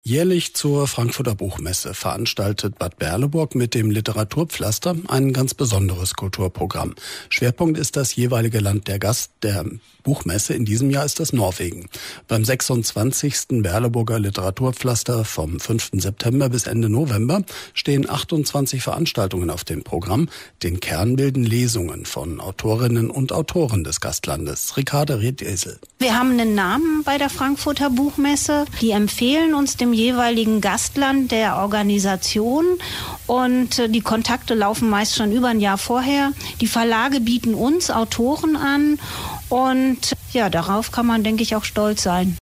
Jährlich zur Frankfurter Buchmesse veranstaltet Bad Berleburg mit dem Literaturpflaster ein ganz besonderes Kulturprogramm. Schwerpunkt ist das jeweilige Land. Der Gast der Buchmesse in diesem Jahr ist das Norwegen. Beim 26. Berleburger Literaturpflaster vom 5. September bis Ende November stehen 28 Veranstaltungen auf dem Programm. Den Kern bilden Lesungen von Autorinnen und Autoren des Gastlandes. Ricarda Riedesel. Wir haben einen Namen bei der Frankfurter Buchmesse. Die empfehlen uns dem jeweiligen Gastland der Organisation und die Kontakte laufen meist schon über ein Jahr vorher. Die Verlage bieten uns Autoren an und ja, darauf kann man, denke ich, auch stolz sein.